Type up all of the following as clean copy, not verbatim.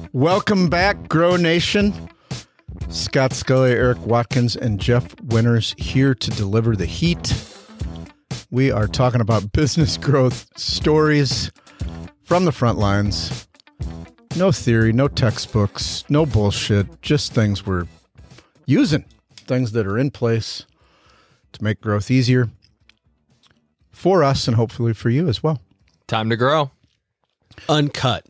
Welcome back, Grow Nation. Scott Scully, Eric Watkins, and Jeff Winters here to deliver the heat. We are talking about business growth stories from the front lines. No theory, no textbooks, no bullshit, just things we're using, things that are in place to make growth easier for us and hopefully for you as well. Time to grow. Uncut,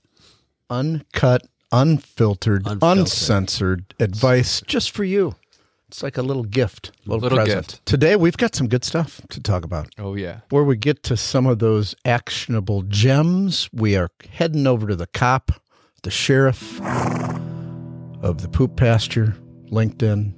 unfiltered, uncensored advice just for you. It's like a little gift, little present. Gift. Today, we've got some good stuff to talk about. Oh, yeah. Before we get to some of those actionable gems, we are heading over to the cop, the sheriff of the poop pasture, LinkedIn.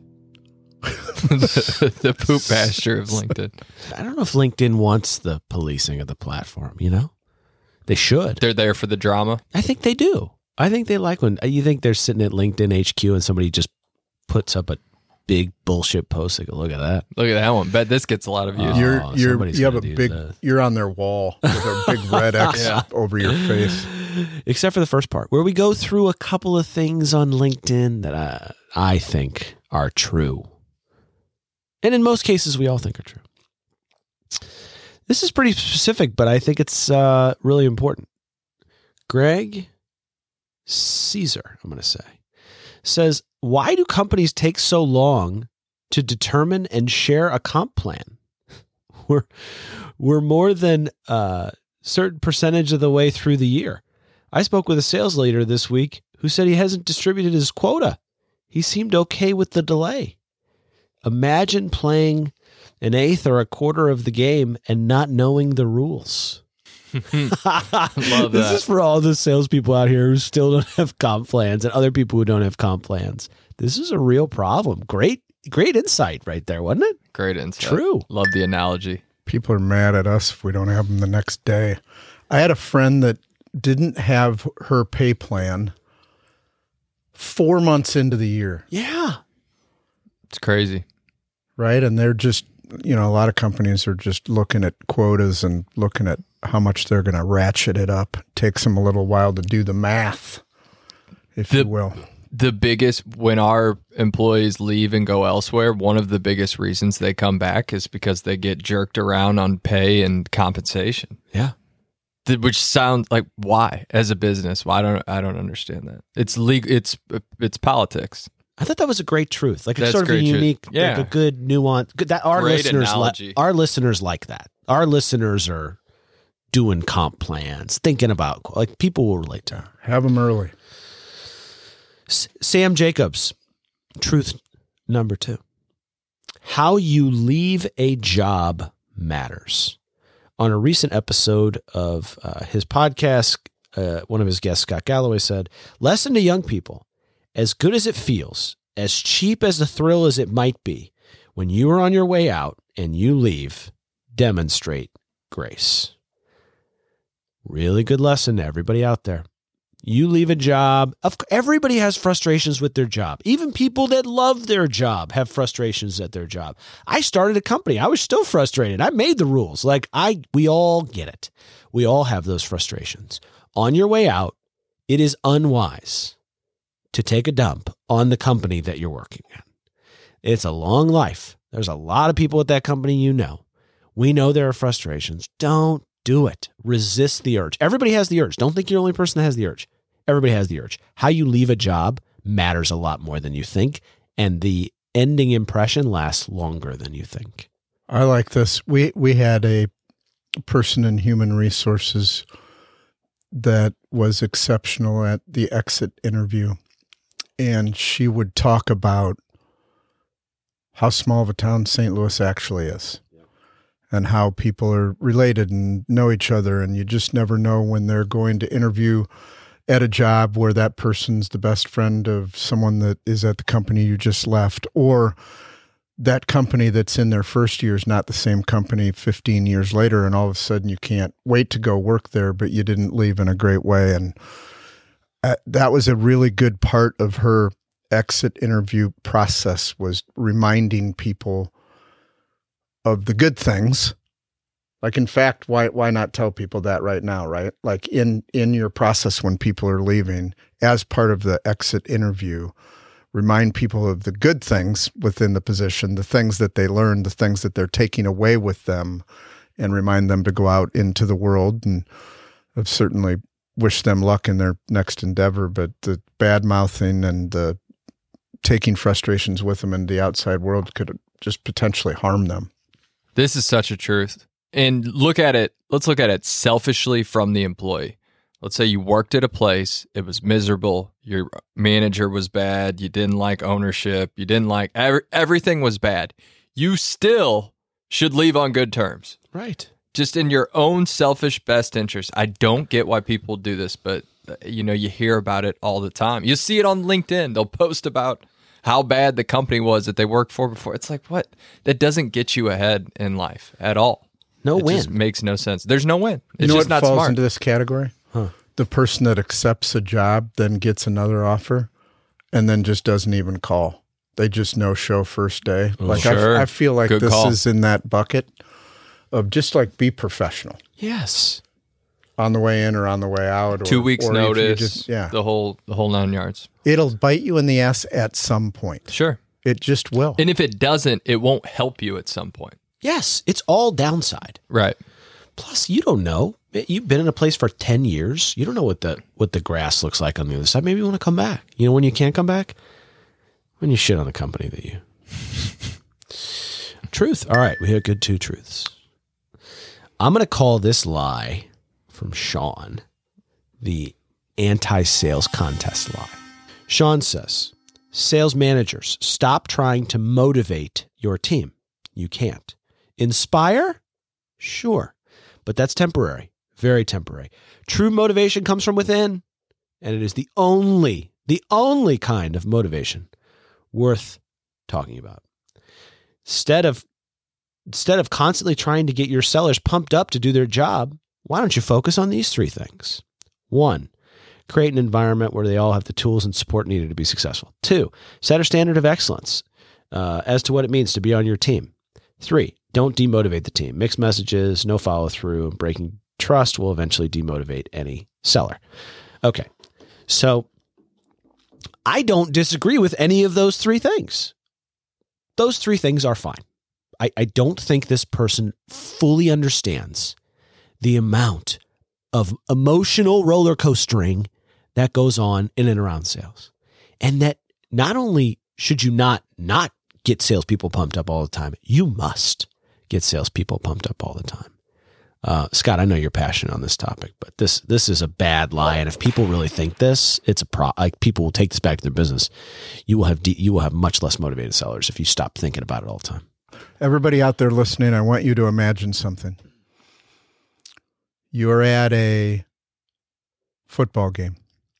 The poop pasture of LinkedIn. I don't know if LinkedIn wants the policing of the platform, you know? They should. They're there for the drama. I think they do. I think they like when you think they're sitting at LinkedIn HQ and somebody just puts up a big bullshit post. Like, look at that. Look at that one. Bet this gets a lot of views. You have a big, you're on their wall with a big red X over your face. Except for the first part where we go through a couple of things on LinkedIn that I think are true. And in most cases, we all think are true. This is pretty specific, but I think it's really important. Greg Caesar, I'm going to say, says, why do companies take so long to determine and share a comp plan? We're more than a certain percentage of the way through the year. I spoke with a sales leader this week who said he hasn't distributed his quota. He seemed okay with the delay. Imagine playing an eighth or a quarter of the game and not knowing the rules. Love This that. is for all the salespeople out here who still don't have comp plans and other people who don't have comp plans. This is a real problem. Great insight right there, wasn't it? Great insight. True. Love the analogy. People are mad at us if we don't have them the next day. I had a friend that didn't have her pay plan 4 months into the year. Yeah. It's crazy. Right? And they're just, a lot of companies are just looking at quotas and looking at how much they're going to ratchet it up. It takes them a little while to do the math, if you will. The biggest, when our employees leave and go elsewhere, one of the biggest reasons they come back is because they get jerked around on pay and compensation. Yeah. Which sounds like, why as a business? Why I don't understand that. It's legal. It's politics. I thought that was a great truth. Like, it's That's sort of a great truth. unique, Yeah. like a good nuance. That our Great listeners, analogy. our listeners like that. Our listeners are doing comp plans, thinking about, like, people will relate to. Have them early. Sam Jacobs, truth number 2. How you leave a job matters. On a recent episode of his podcast, one of his guests, Scott Galloway, said, lesson to young people. As good as it feels, as cheap as the thrill as it might be, when you are on your way out and you leave, demonstrate grace. Really good lesson to everybody out there. You leave a job. Everybody has frustrations with their job. Even people that love their job have frustrations at their job. I started a company. I was still frustrated. I made the rules. We all get it. We all have those frustrations. On your way out, it is unwise to take a dump on the company that you're working at. It's a long life. There's a lot of people at that company you know. We know there are frustrations. Don't do it. Resist the urge. Everybody has the urge. Don't think you're the only person that has the urge. Everybody has the urge. How you leave a job matters a lot more than you think, and the ending impression lasts longer than you think. I like this. We had a person in human resources that was exceptional at the exit interview. And she would talk about how small of a town St. Louis actually is and how people are related and know each other. And you just never know when they're going to interview at a job where that person's the best friend of someone that is at the company you just left, or that company that's in their first year is not the same company 15 years later. And all of a sudden you can't wait to go work there, but you didn't leave in a great way. And that was a really good part of her exit interview process, was reminding people of the good things Like, in fact, why not tell people that right now, right? Like in your process when people are leaving, as part of the exit interview, remind people of the good things within the position, the things that they learned, the things that they're taking away with them, and remind them to go out into the world. And I've certainly wished them luck in their next endeavor, but the bad mouthing and the taking frustrations with them in the outside world could just potentially harm them. This is such a truth. And let's look at it selfishly from the employee. Let's say you worked at a place, it was miserable, your manager was bad, you didn't like ownership, you didn't like, everything was bad. You still should leave on good terms. Right. Just in your own selfish best interest. I don't get why people do this, but you hear about it all the time. You see it on LinkedIn. They'll post about how bad the company was that they worked for before. It's like, what? That doesn't get you ahead in life at all. No win. It just makes no sense. There's no win. It's you know just what not falls smart. into this category? The person that accepts a job, then gets another offer, and then just doesn't even call. They just no-show first day. Like, sure. I feel like Good this call. is in that bucket of just like be professional Yes. on the way in or on the way out. Or, 2 weeks or if you notice, just, the whole 9 yards. It'll bite you in the ass at some point. Sure. It just will. And if it doesn't, it won't help you at some point. Yes. It's all downside. Right. Plus, you don't know. You've been in a place for 10 years. You don't know what the grass looks like on the other side. Maybe you want to come back. You know when you can't come back? When you shit on the company that you... Truth. All right. We had good 2 truths. I'm going to call this lie from Sean the anti-sales contest lie. Sean says, sales managers, stop trying to motivate your team. You can't. Inspire? Sure. But that's temporary, very temporary. True motivation comes from within, and it is the only kind of motivation worth talking about. Instead of constantly trying to get your sellers pumped up to do their job, why don't you focus on these 3 things? 1, create an environment where they all have the tools and support needed to be successful. 2, set a standard of excellence as to what it means to be on your team. 3, don't demotivate the team. Mixed messages, no follow through, and breaking trust will eventually demotivate any seller. Okay, so I don't disagree with any of those 3 things. Those 3 things are fine. I don't think this person fully understands the amount of emotional roller coastering that goes on in and around sales. And that not only should you not get salespeople pumped up all the time, you must get salespeople pumped up all the time. Scott, I know you're passionate on this topic, but this is a bad lie. And if people really think this, it's like people will take this back to their business. You will have much less motivated sellers if you stop thinking about it all the time. Everybody out there listening, I want you to imagine something. You're at a football game,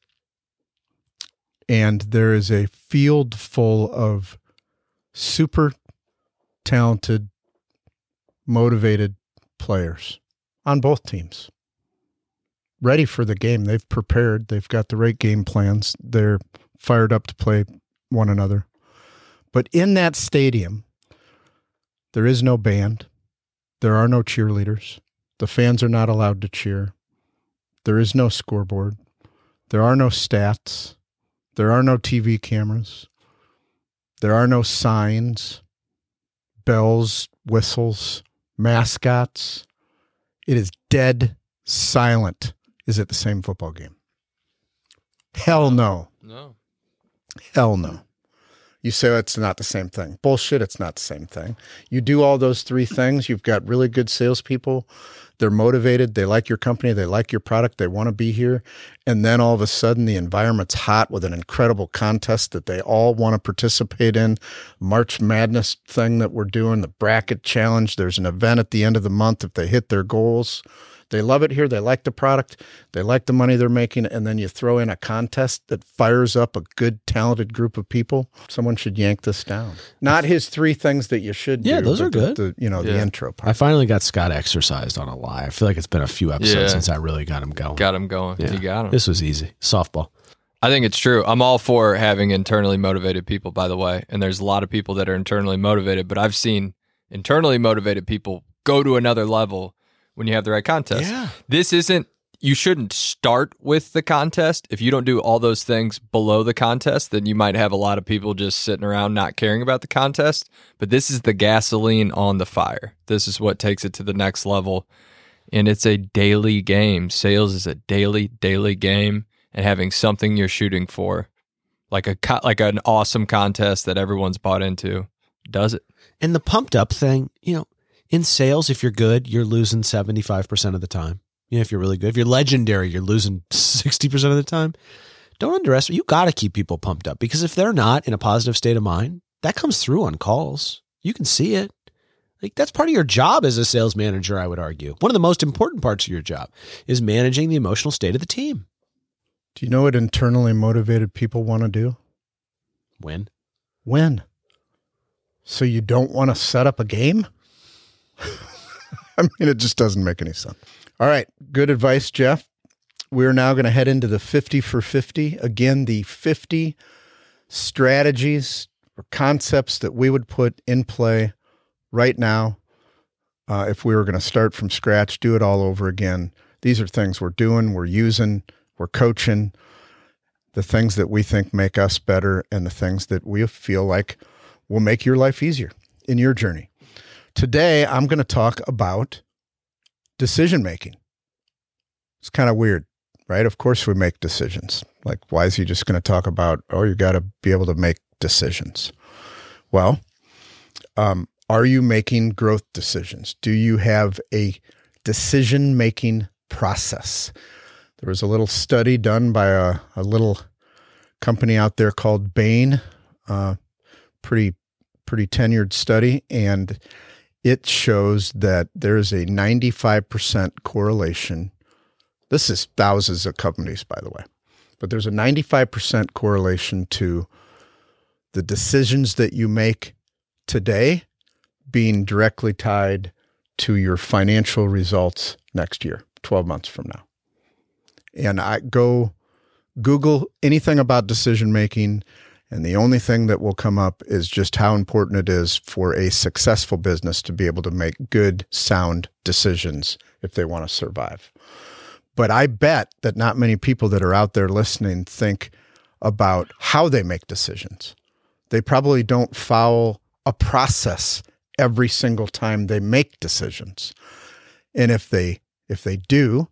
and there is a field full of super talented, motivated players on both teams, ready for the game. They've prepared. They've got the right game plans. They're fired up to play one another. But in that stadium, there is no band. There are no cheerleaders. The fans are not allowed to cheer. There is no scoreboard. There are no stats. There are no TV cameras. There are no signs, bells, whistles, mascots. It is dead silent. Is it the same football game? Hell no. No. Hell no. You say it's not the same thing. Bullshit, it's not the same thing. You do all those 3 things. You've got really good salespeople. They're motivated. They like your company. They like your product. They want to be here. And then all of a sudden the environment's hot with an incredible contest that they all want to participate in. March Madness thing that we're doing, the bracket challenge. There's an event at the end of the month if they hit their goals. They love it here. They like the product. They like the money they're making. And then you throw in a contest that fires up a good, talented group of people. Someone should yank this down. Not his 3 things that you should do. Yeah, those are good. The intro part. I finally got Scott exercised on a lie. I feel like it's been a few episodes since I really got him going. Got him going. Yeah. You got him. This was easy. Softball. I think it's true. I'm all for having internally motivated people, by the way. And there's a lot of people that are internally motivated, but I've seen internally motivated people go to another level when you have the right contest. Yeah. You shouldn't start with the contest. If you don't do all those things below the contest, then you might have a lot of people just sitting around not caring about the contest. But this is the gasoline on the fire. This is what takes it to the next level. And it's a daily game. Sales is a daily game, and having something you're shooting for, like an awesome contest that everyone's bought into, does it. And the pumped up thing, in sales, if you're good, you're losing 75% of the time. If you're really good, if you're legendary, you're losing 60% of the time. Don't underestimate. You got to keep people pumped up, because if they're not in a positive state of mind, that comes through on calls. You can see it. Like, that's part of your job as a sales manager, I would argue. One of the most important parts of your job is managing the emotional state of the team. Do you know what internally motivated people want to do? Win. So you don't want to set up a game? I mean, it just doesn't make any sense. All right. Good advice, Jeff. We're now going to head into the 50 for 50. Again, the 50 strategies or concepts that we would put in play right now. If we were going to start from scratch, do it all over again. These are things we're doing, we're using, we're coaching, the things that we think make us better, and the things that we feel like will make your life easier in your journey. Today, I'm going to talk about decision-making. It's kind of weird, right? Of course we make decisions. Like, why is he just going to talk about, you got to be able to make decisions? Well, are you making growth decisions? Do you have a decision-making process? There was a little study done by a little company out there called Bain, pretty tenured study, and it shows that there's a 95% correlation. This is thousands of companies, by the way, but there's a 95% correlation to the decisions that you make today being directly tied to your financial results next year, 12 months from now. And I go Google anything about decision-making, and the only thing that will come up is just how important it is for a successful business to be able to make good, sound decisions if they want to survive. But I bet that not many people that are out there listening think about how they make decisions. They probably don't follow a process every single time they make decisions. And if they do,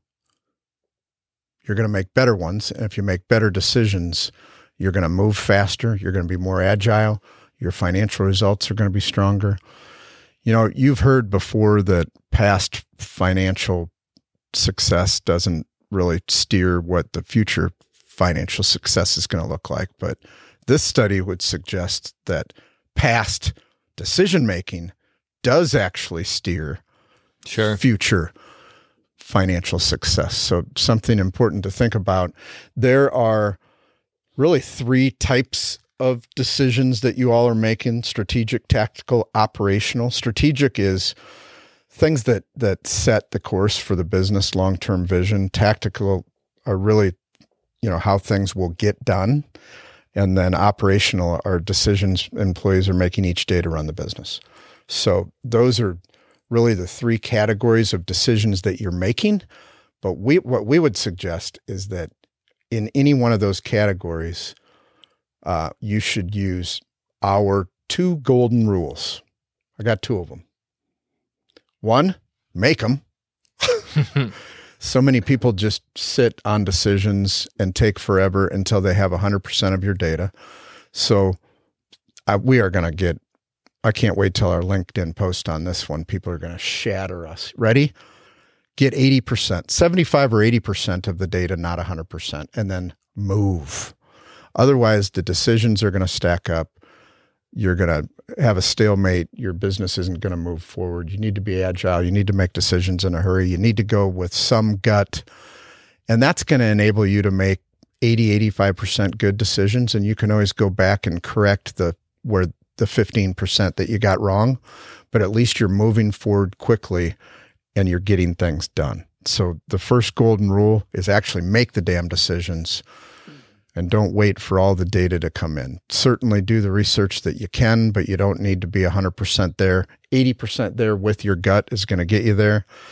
you're going to make better ones. And if you make better decisions, you're going to move faster. You're going to be more agile. Your financial results are going to be stronger. You've heard before that past financial success doesn't really steer what the future financial success is going to look like. But this study would suggest that past decision-making does actually steer future financial success. So something important to think about. There are really 3 types of decisions that you all are making: strategic, tactical, operational. Strategic is things that set the course for the business, long-term vision. Tactical are really, how things will get done. And then operational are decisions employees are making each day to run the business. So those are really the 3 categories of decisions that you're making. But what we would suggest is that in any one of those categories, you should use our 2 golden rules. I got 2 of them. 1, make them. So many people just sit on decisions and take forever until they have 100% of your data. So we are going to I can't wait till our LinkedIn post on this one. People are going to shatter us. Ready? Get 80%, 75 or 80% of the data, not 100%, and then move. Otherwise, the decisions are going to stack up. You're going to have a stalemate. Your business isn't going to move forward. You need to be agile. You need to make decisions in a hurry. You need to go with some gut. And that's going to enable you to make 80, 85% good decisions. And you can always go back and correct the 15% that you got wrong. But at least you're moving forward quickly and you're getting things done. So the first golden rule is actually make the damn decisions. And don't wait for all the data to come in. Certainly do the research that you can, but you don't need to be 100% there. 80% there with your gut is going to get you there.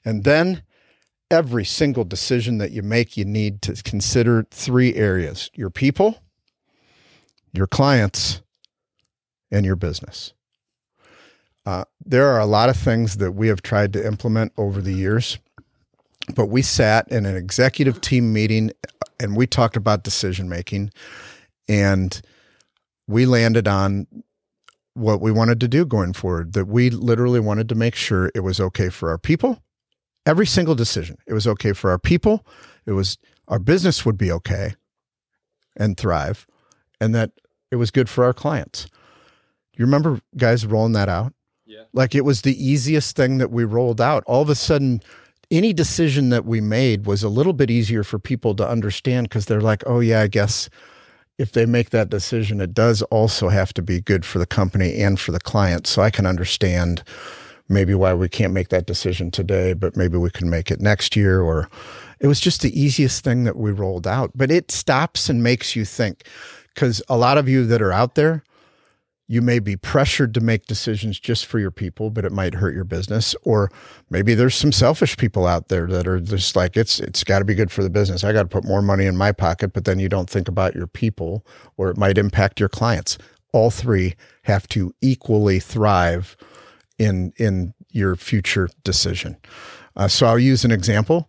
And then every single decision that you make, you need to consider 3 areas: your people, your clients, and your business. There are a lot of things that we have tried to implement over the years, but we sat in an executive team meeting and we talked about decision making, and we landed on what we wanted to do going forward, that we literally wanted to make sure it was okay for our people. Every single decision, it was okay for our people. It was our business would be okay and thrive, and that it was good for our clients. You remember guys rolling that out? Yeah. Like it was the easiest thing that we rolled out. All of a sudden, any decision that we made was a little bit easier for people to understand, because they're like, oh yeah, I guess if they make that decision, it does also have to be good for the company and for the client. So I can understand maybe why we can't make that decision today, but maybe we can make it next year. Or it was just the easiest thing that we rolled out. But it stops and makes you think, because a lot of you that are out there, you may be pressured to make decisions just for your people, but it might hurt your business. Or maybe there's some selfish people out there that are just like, it's got to be good for the business. I got to put more money in my pocket, but then you don't think about your people, or it might impact your clients. All 3 have to equally thrive in your future decision. So I'll use an example,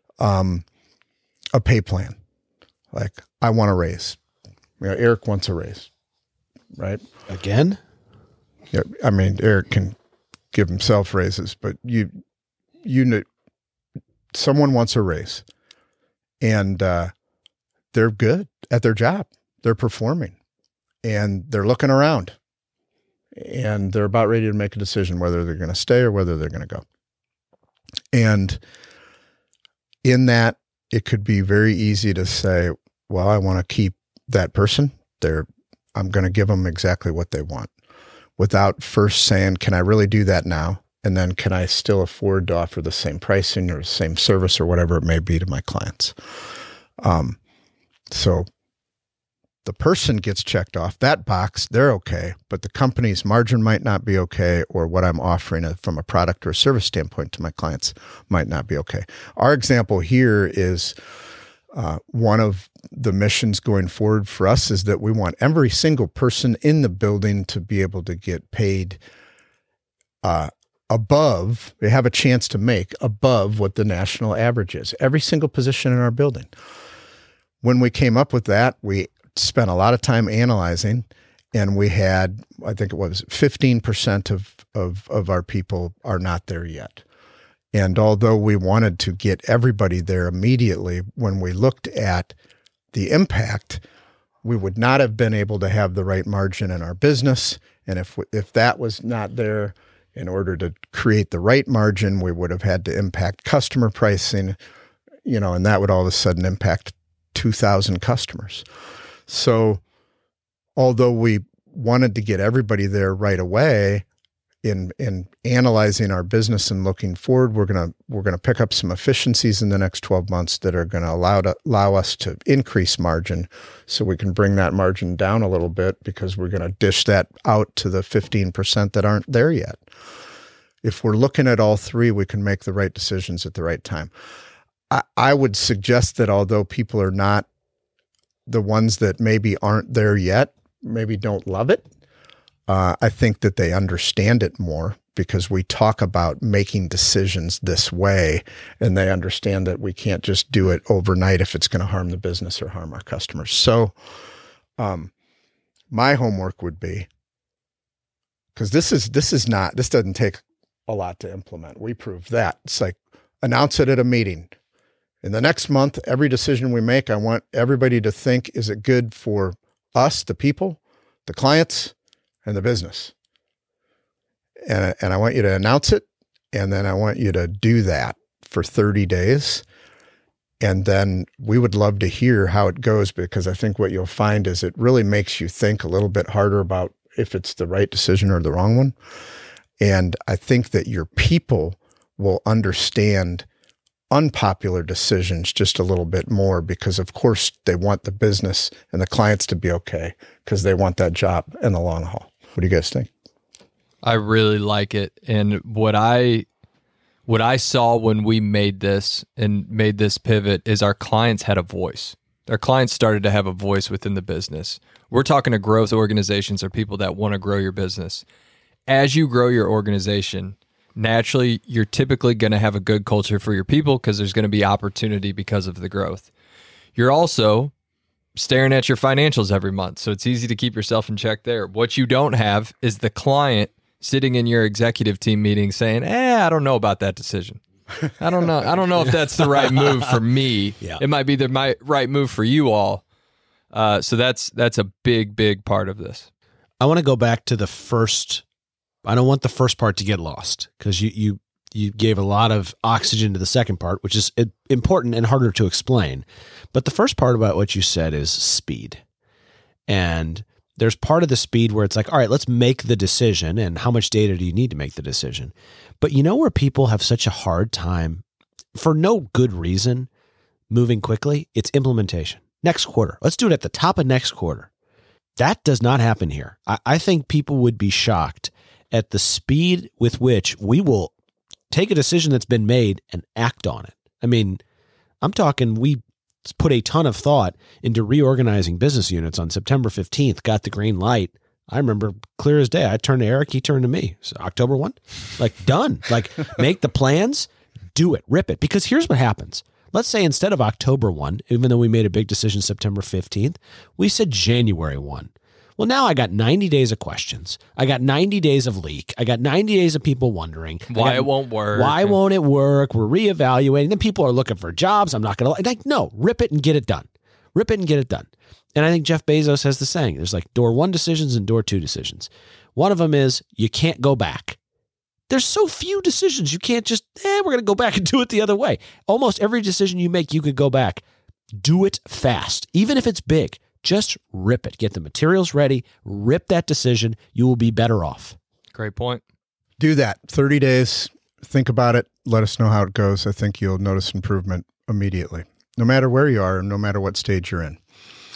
a pay plan. Like, I want a raise. Eric wants a raise, right? Again? Yeah, I mean, Eric can give himself raises, but you know, someone wants a raise, and they're good at their job. They're performing, and they're looking around, and they're about ready to make a decision whether they're going to stay or whether they're going to go. And in that, it could be very easy to say, well, I want to keep that person. I'm going to give them exactly what they want, without first saying, can I really do that now? And then can I still afford to offer the same pricing or the same service or whatever it may be to my clients? So the person gets checked off that box. They're okay, but the company's margin might not be okay, or what I'm offering from a product or a service standpoint to my clients might not be okay. Our example here is one of the missions going forward for us is that we want every single person in the building to be able to get paid above, they have a chance to make above what the national average is. Every single position in our building. When we came up with that, we spent a lot of time analyzing, and we had, I think it was 15% of our people are not there yet. And although we wanted to get everybody there immediately, when we looked at the impact, we would not have been able to have the right margin in our business. And if that was not there, in order to create the right margin, we would have had to impact customer pricing, and that would all of a sudden impact 2,000 customers. So although we wanted to get everybody there right away, in analyzing our business and looking forward, we're gonna pick up some efficiencies in the next 12 months that are going to allow us to increase margin, so we can bring that margin down a little bit, because we're going to dish that out to the 15% that aren't there yet. If we're looking at all 3, we can make the right decisions at the right time. I would suggest that although people are not, the ones that maybe aren't there yet, maybe don't love it, I think that they understand it more, because we talk about making decisions this way, and they understand that we can't just do it overnight if it's going to harm the business or harm our customers. So my homework would be, because this doesn't take a lot to implement. We proved that. It's like, announce it at a meeting. In the next month, every decision we make, I want everybody to think, is it good for us, the people, the clients, and the business? And I want you to announce it, and then I want you to do that for 30 days. And then we would love to hear how it goes, because I think what you'll find is it really makes you think a little bit harder about if it's the right decision or the wrong one. And I think that your people will understand unpopular decisions just a little bit more, because of course they want the business and the clients to be okay, because they want that job in the long haul. What do you guys think? I really like it. And what I What I saw when we made this pivot is our clients had a voice. Our clients started to have a voice within the business. We're talking to growth organizations or people that want to grow your business. As you grow your organization, naturally, you're typically going to have a good culture for your people because there's going to be opportunity because of the growth. You're also staring at your financials every month, so it's easy to keep yourself in check there. What you don't have is the client sitting in your executive team meeting saying, I don't know about that decision. I don't know if that's the right move for me. Yeah. It might be the right move for you all. So that's a big part of this. I want to go back to the first. I don't want the first part to get lost because you gave a lot of oxygen to the second part, which is important and harder to explain. But the first part about what you said is speed. And there's part of the speed where it's like, all right, let's make the decision. And how much data do you need to make the decision? But you know where people have such a hard time, for no good reason, moving quickly? It's implementation. Next quarter. Let's do it at the top of next quarter. That does not happen here. I think people would be shocked at the speed with which we will take a decision that's been made and act on it. I mean, I'm talking we put a ton of thought into reorganizing business units on September 15th, got the green light. I remember clear as day. I turned to Eric, he turned to me. So October 1, like done. Like make the plans, do it, rip it. Because here's what happens. Let's say instead of October 1, even though we made a big decision September 15th, we said January 1. Well, now I got 90 days of questions. I got 90 days of leak. I got 90 days of people wondering why it won't work. Why won't it work? We're reevaluating. Then people are looking for jobs. I'm not going to like, no, rip it and get it done. Rip it and get it done. And I think Jeff Bezos has the saying, there's like door 1 decisions and door 2 decisions. One of them is you can't go back. There's so few decisions. You can't just, we're going to go back and do it the other way. Almost every decision you make, you could go back. Do it fast. Even if it's big. Just rip it. Get the materials ready. Rip that decision. You will be better off. Great point. Do that. 30 days. Think about it. Let us know how it goes. I think you'll notice improvement immediately, no matter where you are and no matter what stage you're in.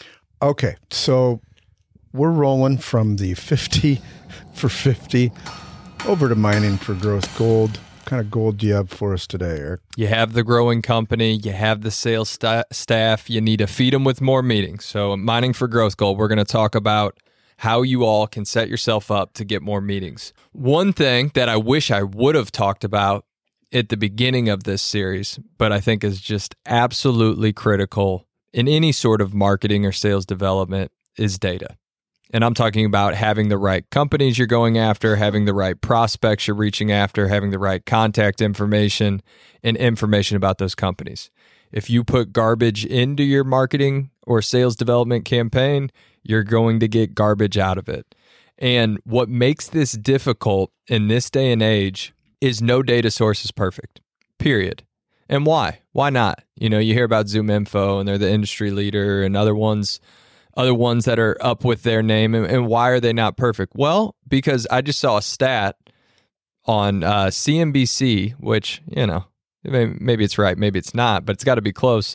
Okay, so we're rolling from the 50 for 50 over to mining for growth gold. What kind of gold do you have for us today, Eric? You have the growing company, you have the sales staff, you need to feed them with more meetings. So mining for growth gold, we're going to talk about how you all can set yourself up to get more meetings. One thing that I wish I would have talked about at the beginning of this series, but I think is just absolutely critical in any sort of marketing or sales development is data. And I'm talking about having the right companies you're going after, having the right prospects you're reaching after, having the right contact information and information about those companies. If you put garbage into your marketing or sales development campaign, you're going to get garbage out of it. And what makes this difficult in this day and age is no data source is perfect, period. And why? Why not? You know, you hear about ZoomInfo and they're the industry leader and other ones that are up with their name. And why are they not perfect? Well, because I just saw a stat on CNBC, which, you know, maybe it's right, maybe it's not, but it's got to be close.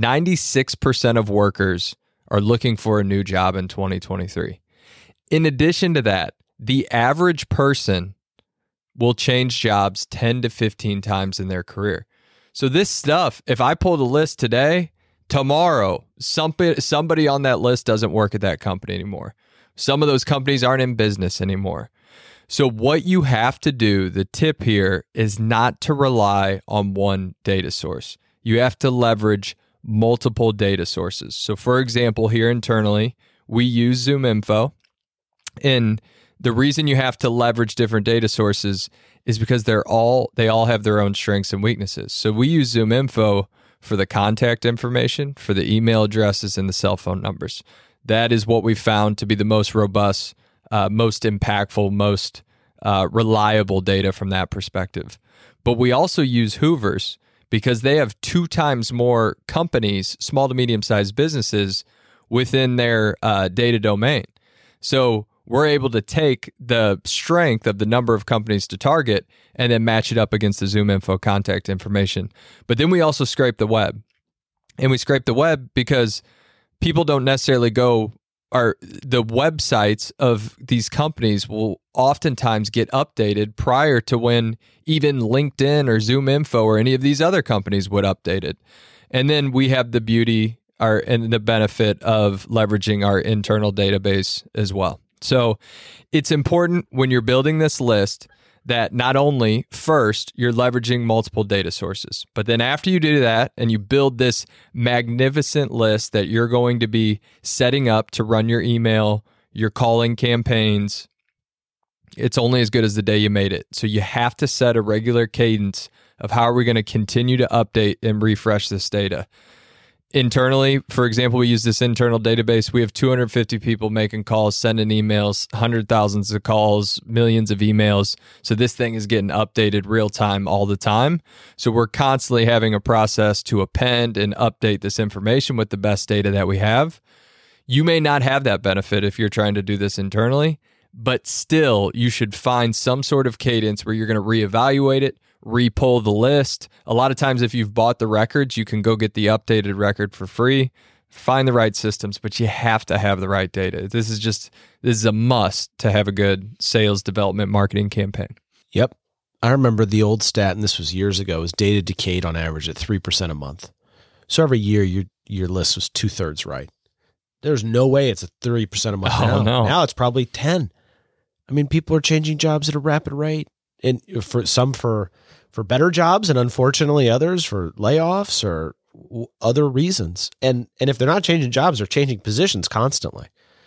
96% of workers are looking for a new job in 2023. In addition to that, the average person will change jobs 10 to 15 times in their career. So this stuff, if I pull the list today, tomorrow, somebody on that list doesn't work at that company anymore. Some of those companies aren't in business anymore. So what you have to do, the tip here, is not to rely on one data source. You have to leverage multiple data sources. So for example, here internally, we use ZoomInfo. And the reason you have to leverage different data sources is because they all have their own strengths and weaknesses. So we use ZoomInfo for the contact information, for the email addresses, and the cell phone numbers. That is what we found to be the most robust, most impactful, most reliable data from that perspective. But we also use Hoovers because they have 2 times more companies, small to medium-sized businesses, within their data domain. So we're able to take the strength of the number of companies to target and then match it up against the ZoomInfo contact information. But then we also scrape the web. And we scrape the web because people don't necessarily go the websites of these companies will oftentimes get updated prior to when even LinkedIn or ZoomInfo or any of these other companies would update it. And then we have the beauty and the benefit of leveraging our internal database as well. So it's important when you're building this list that not only first you're leveraging multiple data sources, but then after you do that and you build this magnificent list that you're going to be setting up to run your email, your calling campaigns, it's only as good as the day you made it. So you have to set a regular cadence of how are we going to continue to update and refresh this data. Internally, for example, we use this internal database. We have 250 people making calls, sending emails, hundreds of thousands of calls, millions of emails. So this thing is getting updated real time all the time. So we're constantly having a process to append and update this information with the best data that we have. You may not have that benefit if you're trying to do this internally, but still you should find some sort of cadence where you're going to reevaluate it, repull the list. A lot of times if you've bought the records, you can go get the updated record for free. Find the right systems, but you have to have the right data. This is a must to have a good sales development marketing campaign. Yep. I remember the old stat, and this was years ago, is data decayed on average at 3% a month. So every year your list was 2/3 right. There's no way it's a 3% a month now. No. Now it's probably 10. I mean, people are changing jobs at a rapid rate, and for some for better jobs, and unfortunately others for layoffs or other reasons. And if they're not changing jobs, they're changing positions constantly.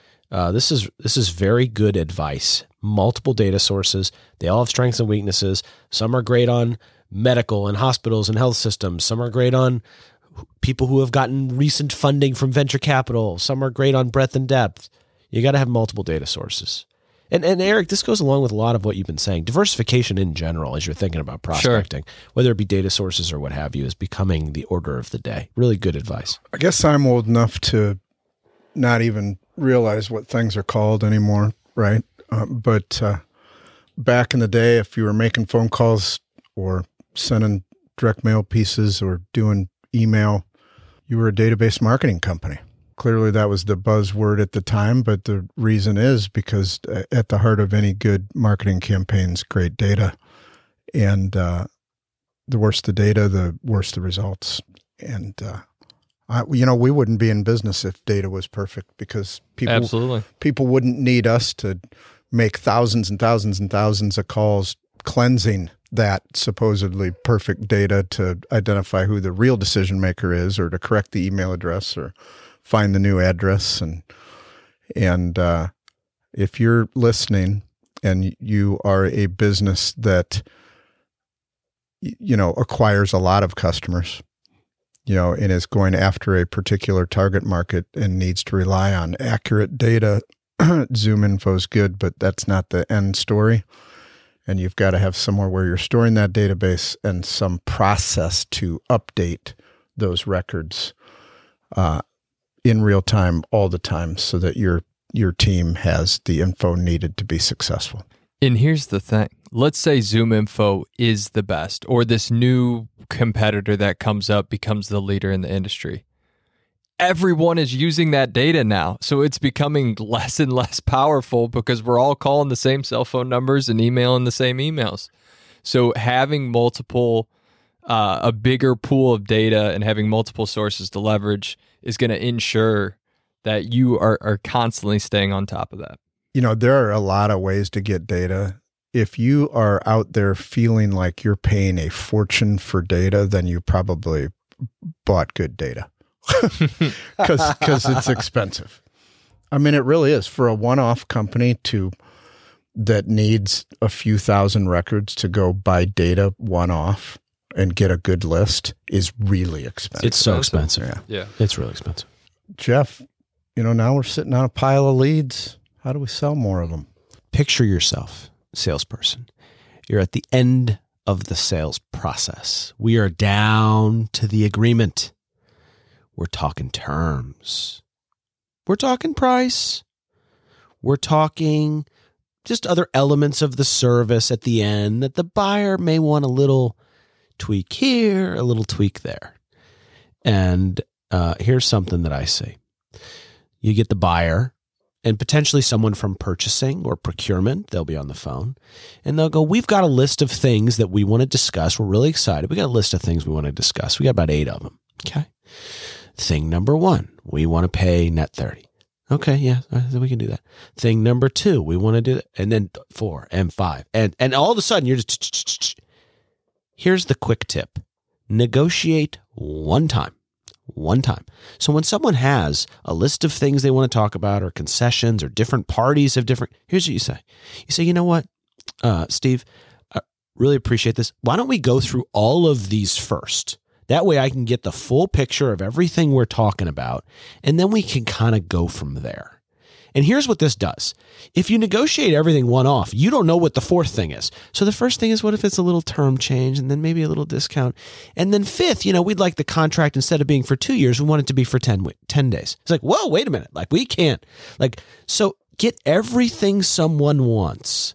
This is very good advice. Multiple data sources. They all have strengths and weaknesses. Some are great on medical and hospitals and health systems. Some are great on people who have gotten recent funding from venture capital. Some are great on breadth and depth. You got to have multiple data sources. And Eric, this goes along with a lot of what you've been saying. Diversification in general, as you're thinking about prospecting, whether it be data sources or what have you, is becoming the order of the day. Really good advice. I guess I'm old enough to not even realize what things are called anymore, right? But back in the day, if you were making phone calls or sending direct mail pieces or doing email, you were a database marketing company. Clearly, that was the buzzword at the time, but the reason is because at the heart of any good marketing campaign is great data. And the worse the data, the worse the results. And, we wouldn't be in business if data was perfect, because people wouldn't need us to make thousands and thousands and thousands of calls cleansing that supposedly perfect data to identify who the real decision maker is, or to correct the email address, or find the new address. And if you're listening and you are a business that, acquires a lot of customers, and is going after a particular target market and needs to rely on accurate data, ZoomInfo is good, but that's not the end story. And you've got to have somewhere where you're storing that database and some process to update those records in real time all the time, so that your team has the info needed to be successful. And here's the thing. Let's say ZoomInfo is the best, or this new competitor that comes up becomes the leader in the industry. Everyone is using that data now. So it's becoming less and less powerful because we're all calling the same cell phone numbers and emailing the same emails. So having a bigger pool of data and having multiple sources to leverage is going to ensure that you are constantly staying on top of that. There are a lot of ways to get data. If you are out there feeling like you're paying a fortune for data, then you probably bought good data, because it's expensive. I mean, it really is. For a one-off company that needs a few thousand records to go buy data one-off and get a good list is really expensive. It's so expensive. Yeah. It's really expensive. Jeff, now we're sitting on a pile of leads. How do we sell more of them? Picture yourself, salesperson. You're at the end of the sales process. We are down to the agreement. We're talking terms. We're talking price. We're talking just other elements of the service at the end that the buyer may want a little tweak here, a little tweak there. And here's something that I see. You get the buyer and potentially someone from purchasing or procurement. They'll be on the phone and they'll go, we've got a list of things that we want to discuss. We're really excited. We got a list of things we want to discuss. We got about 8 of them. Okay. Thing number 1, we want to pay net 30. Okay. Yeah. We can do that. Thing number 2, we want to do that. And then 4 and 5. And all of a sudden you're just, here's the quick tip. Negotiate one time. So when someone has a list of things they want to talk about or concessions or different parties of different, here's what you say. You say, you know what, Steve, I really appreciate this. Why don't we go through all of these first? That way I can get the full picture of everything we're talking about, and then we can kind of go from there. And here's what this does. If you negotiate everything one off, you don't know what the 4th thing is. So the first thing is, what if it's a little term change and then maybe a little discount? And then 5th, we'd like the contract, instead of being for 2 years, we want it to be for 10 days. It's like, whoa, wait a minute. Like, we can't. So get everything someone wants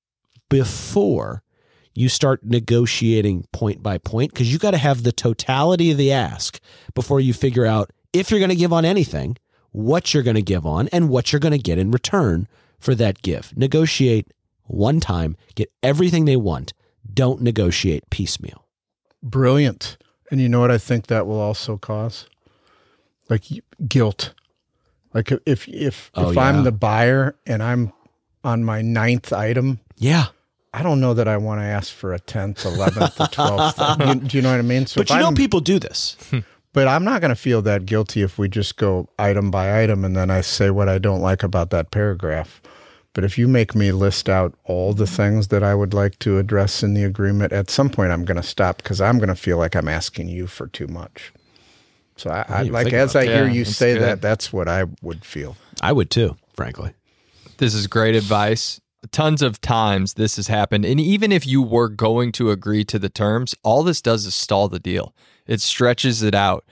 before you start negotiating point by point, because you got to have the totality of the ask before you figure out if you're going to give on anything, what you're going to give on, and what you're going to get in return for that give. Negotiate one time, get everything they want. Don't negotiate piecemeal. Brilliant. And you know what I think that will also cause? Like guilt. Like if I'm the buyer and I'm on my 9th item. Yeah. I don't know that I want to ask for a 10th, 11th, or 12th. Do you know what I mean? So but people do this. But I'm not going to feel that guilty if we just go item by item and then I say what I don't like about that paragraph. But if you make me list out all the things that I would like to address in the agreement, at some point I'm going to stop, because I'm going to feel like I'm asking you for too much. So I hear you say that, that's what I would feel. I would too, frankly. This is great advice. Tons of times this has happened. And even if you were going to agree to the terms, all this does is stall the deal. It stretches it out.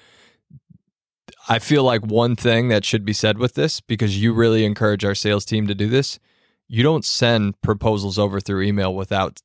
I feel like one thing that should be said with this, because you really encourage our sales team to do this, you don't send proposals over through email without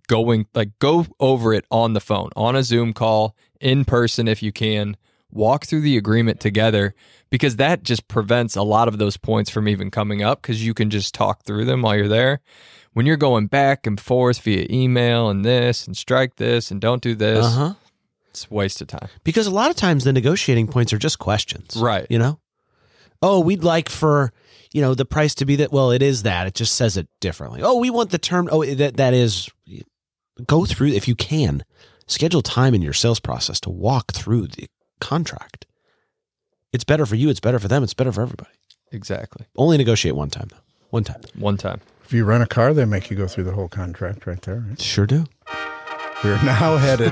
go over it on the phone, on a Zoom call, in person if you can. Walk through the agreement together, because that just prevents a lot of those points from even coming up, because you can just talk through them while you're there. When you're going back and forth via email and this and strike this and don't do this, it's a waste of time. Because a lot of times the negotiating points are just questions. Right. Oh, we'd like for, the price to be that. Well, it is that. It just says it differently. Oh, we want the term. Oh, that is. Go through, if you can, schedule time in your sales process to walk through the contract. It's better for you. It's better for them. It's better for everybody. Exactly. Only negotiate one time, though. One time. If you rent a car, they make you go through the whole contract right there. Right? Sure do. We're now headed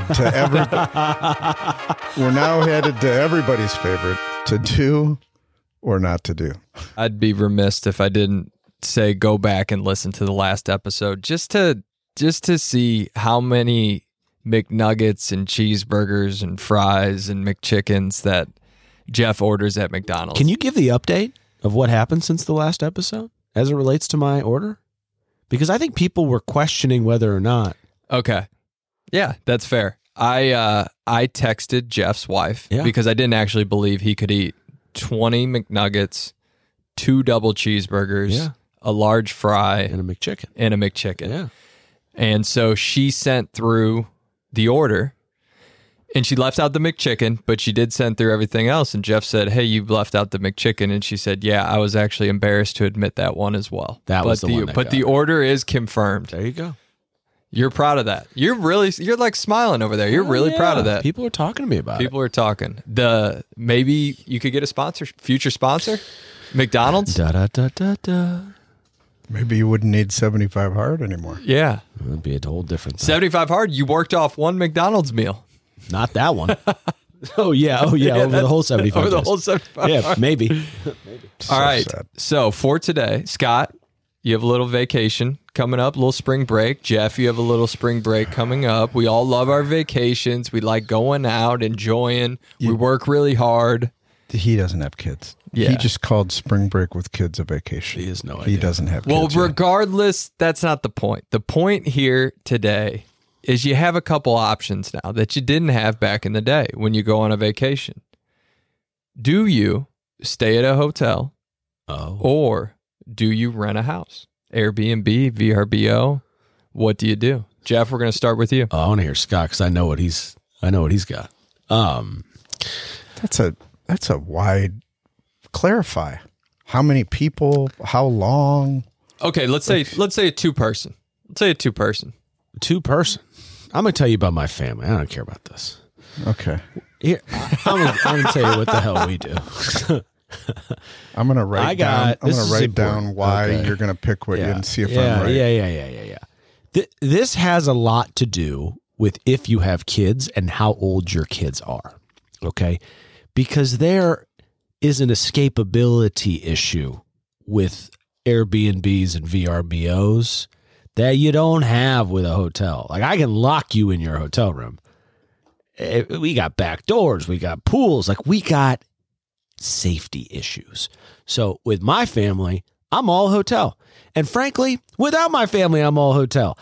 to everybody's favorite, to do or not to do. I'd be remiss if I didn't say go back and listen to the last episode just to see how many McNuggets and cheeseburgers and fries and McChickens that Jeff orders at McDonald's. Can you give the update of what happened since the last episode as it relates to my order? Because I think people were questioning whether or not. Okay. Yeah, that's fair. I texted Jeff's wife because I didn't actually believe he could eat 20 McNuggets, 2 double cheeseburgers, a large fry, and a McChicken. Yeah. And so she sent through the order, and she left out the McChicken, but she did send through everything else. And Jeff said, "Hey, you left out the McChicken." And she said, "Yeah, I was actually embarrassed to admit that one as well." But the order is confirmed. There you go. You're proud of that. You're like smiling over there. You're really proud of that. People are talking to me about it. People are talking. Maybe you could get a future sponsor, McDonald's. Maybe you wouldn't need 75 hard anymore. Yeah. It would be a whole different thing. 75 hard, you worked off one McDonald's meal. Not that one. Oh, yeah, over the whole 75 Over the whole 75 Yeah, maybe. All right. Sad. So for today, Scott, you have a little vacation coming up, a little spring break. Jeff, you have a little spring break coming up. We all love our vacations. We like going out, enjoying. We work really hard. He doesn't have kids. Yeah. He just called spring break with kids a vacation. He has no idea. He doesn't have kids. Well, regardless, that's not the point. The point here today is you have a couple options now that you didn't have back in the day when you go on a vacation. Do you stay at a hotel or do you rent a house? Airbnb, VRBO? What do you do? Jeff, we're going to start with you. Oh, I want to hear Scott because I know what he's got. That's a wide clarify. How many people? How long? Okay, let's say a two-person. Let's say a two-person. Two-person. I'm going to tell you about my family. I don't care about this. Okay. Here, I'm going to tell you what the hell we do. I'm going to write down why Okay. you're going to pick what you and see if I'm right. Yeah. This has a lot to do with if you have kids and how old your kids are. Okay? Because there is an escapability issue with Airbnbs and VRBOs that you don't have with a hotel. Like, I can lock you in your hotel room. We got back doors. We got pools. Like, we got safety issues. So with my family, I'm all hotel. And frankly, without my family, I'm all hotel.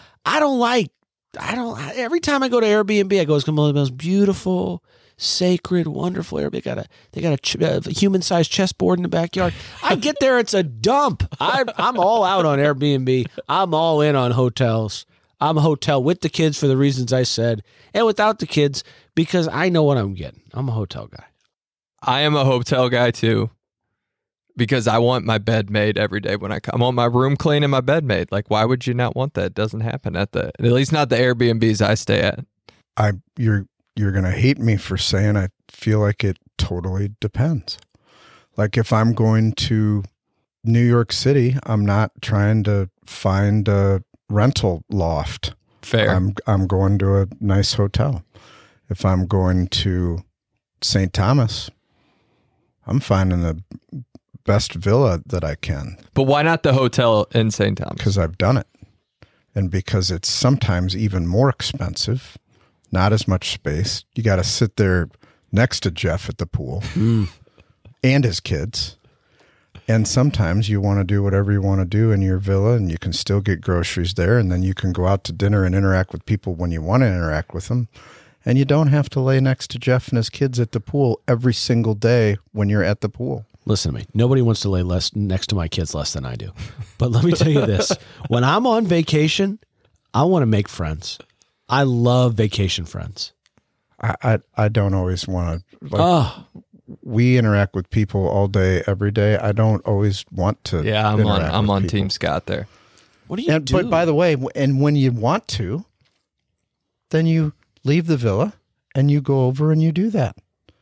Every time I go to Airbnb, I go, it's the most beautiful, sacred, wonderful Airbnb. They got a human-sized chessboard in the backyard. I get there, it's a dump. I'm all out on Airbnb. I'm all in on hotels. I'm a hotel with the kids for the reasons I said, and without the kids because I know what I'm getting. I'm a hotel guy. I am a hotel guy too, because I want my bed made every day when I come. I want my room clean and my bed made. Like, why would you not want that? It doesn't happen at least not the Airbnbs I stay at. You're going to hate me for saying I feel like it totally depends. Like, if I'm going to New York City, I'm not trying to find a rental loft. Fair. I'm going to a nice hotel. If I'm going to St. Thomas, I'm finding the best villa that I can. But why not the hotel in St. Thomas? Because I've done it. And because it's sometimes even more expensive, not as much space. You got to sit there next to Jeff at the pool and his kids. And sometimes you want to do whatever you want to do in your villa, and you can still get groceries there. And then you can go out to dinner and interact with people when you want to interact with them. And you don't have to lay next to Jeff and his kids at the pool every single day when you're at the pool. Listen to me. Nobody wants to lay next to my kids less than I do. But let me tell you this. When I'm on vacation, I want to make friends. I love vacation friends. I don't always want to. We interact with people all day, every day. I don't always want to. Yeah, I'm on Team Scott there. What do you do? But by the way, and when you want to, then you leave the villa and you go over and you do that.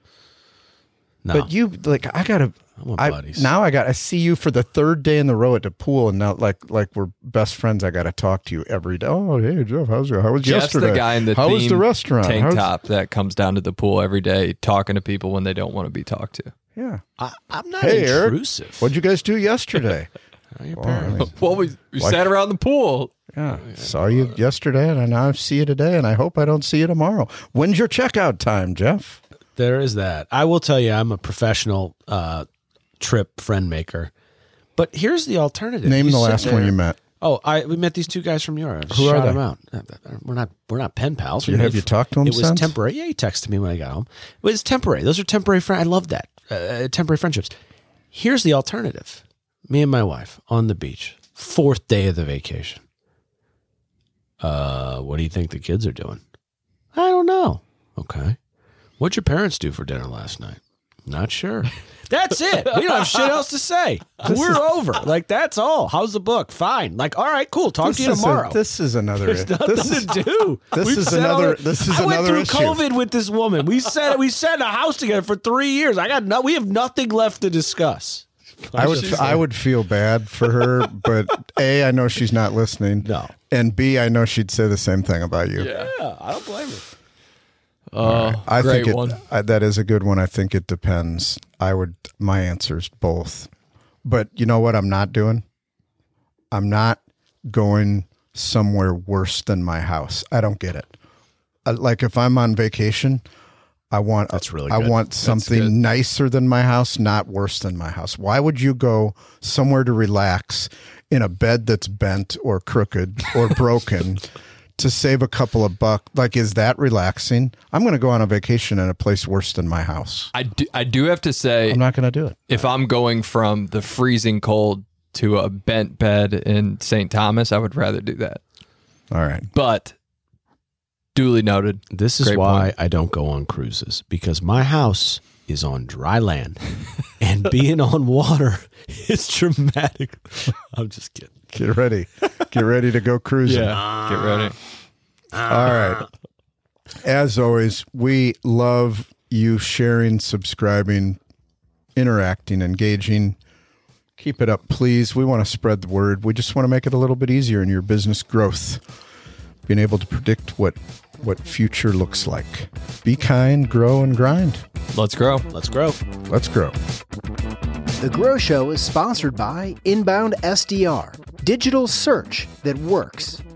No. But you I see you for the third day in the row at the pool, and now like we're best friends. I got to talk to you every day. Oh, hey Jeff, how was Jeff's yesterday? The guy in the how was the restaurant? Tank top that comes down to the pool every day, talking to people when they don't want to be talked to. Yeah, I'm not hey, intrusive. Eric, what'd you guys do yesterday? Well, we sat around the pool. Yeah, saw you yesterday, and I see you today, and I hope I don't see you tomorrow. When's your checkout time, Jeff? There is that. I will tell you, I'm a professional trip friend maker. But here's the alternative. Name the last one you met. Oh, we met these two guys from Europe. Who are they? Them out. We're not pen pals. Have you talked to them? It was since? temporary. Yeah, he texted me when I got home. It was temporary. Those are temporary friends. I love that. Temporary friendships. Here's the alternative. Me and my wife on the beach. 4th day of the vacation. What do you think the kids are doing? I don't know. Okay. What'd your parents do for dinner last night? Not sure. That's it. We don't have shit else to say. We're over. Like, that's all. How's the book? Fine. Like, all right, cool. Talk to you tomorrow. This is another. There's nothing to do. This is another I went through issue. COVID with this woman. We sat in a house together for 3 years. We have nothing left to discuss. I would feel bad for her, but A, I know she's not listening. No. And B, I know she'd say the same thing about you. Yeah, I don't blame her. I great think one. That is a good one. I think it depends. My answer's both. But you know what I'm not doing? I'm not going somewhere worse than my house. I don't get it. Like, if I'm on vacation, I want something nicer than my house, not worse than my house. Why would you go somewhere to relax in a bed that's bent or crooked or broken to save a couple of bucks? Like, is that relaxing? I'm going to go on a vacation in a place worse than my house. I do have to say, I'm not going to do it. If I'm going from the freezing cold to a bent bed in St. Thomas, I would rather do that. All right. But duly noted. This is Great why point. I don't go on cruises, because my house is on dry land and being on water is dramatic. I'm just kidding. Get ready. Get ready to go cruising. Yeah, get ready. All right. As always, we love you sharing, subscribing, interacting, engaging. Keep it up, please. We want to spread the word. We just want to make it a little bit easier in your business growth. Being able to predict what future looks like. Be kind, grow, and grind. Let's grow. Let's grow. Let's grow. The Grow Show is sponsored by Inbound SDR, digital search that works.